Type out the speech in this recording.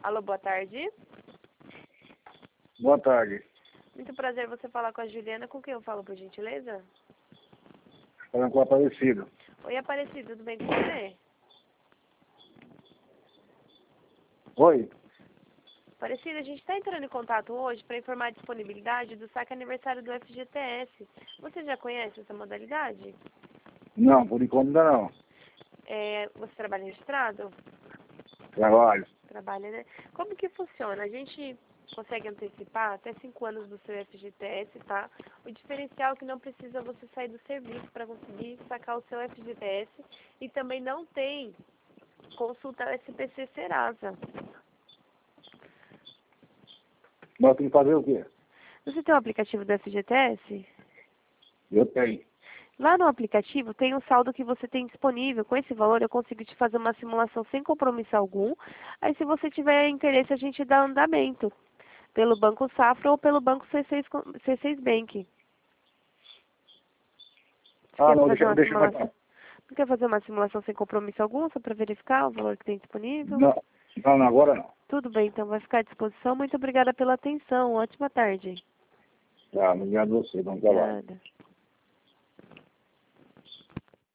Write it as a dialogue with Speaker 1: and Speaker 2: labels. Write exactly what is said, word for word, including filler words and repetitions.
Speaker 1: Alô, boa tarde.
Speaker 2: Boa tarde.
Speaker 1: Muito prazer você falar com a Juliana. Com quem eu falo, por gentileza?
Speaker 2: Falando com o Aparecido.
Speaker 1: Oi, Aparecido, tudo bem com você?
Speaker 2: Oi?
Speaker 1: Aparecido, a gente está entrando em contato hoje para informar a disponibilidade do saque aniversário do F G T S. Você já conhece essa modalidade?
Speaker 2: Não, por enquanto ainda não.
Speaker 1: É, você trabalha registrado?
Speaker 2: Trabalho.
Speaker 1: Trabalha, né? Como que funciona? A gente consegue antecipar até cinco anos do seu F G T S, tá? O diferencial é que não precisa você sair do serviço para conseguir sacar o seu F G T S e também não tem consulta S P C Serasa.
Speaker 2: Mas tem que fazer o quê?
Speaker 1: Você tem o aplicativo do F G T S?
Speaker 2: Eu tenho.
Speaker 1: Lá no aplicativo tem o saldo que você tem disponível. Com esse valor eu consigo te fazer uma simulação sem compromisso algum. Aí se você tiver interesse a gente dá andamento. Pelo Banco Safra ou pelo Banco C seis, com- C seis Bank. Você
Speaker 2: Ah,
Speaker 1: quer
Speaker 2: não,
Speaker 1: fazer
Speaker 2: deixa,
Speaker 1: uma
Speaker 2: deixa eu
Speaker 1: simulação?
Speaker 2: marcar.
Speaker 1: Não quer fazer uma simulação sem compromisso algum, só para verificar o valor que tem disponível?
Speaker 2: Não, não, não, agora não.
Speaker 1: Tudo bem, então vai ficar à disposição. Muito obrigada pela atenção. Ótima tarde.
Speaker 2: Tá, obrigado a você, bom trabalho.
Speaker 1: Obrigada.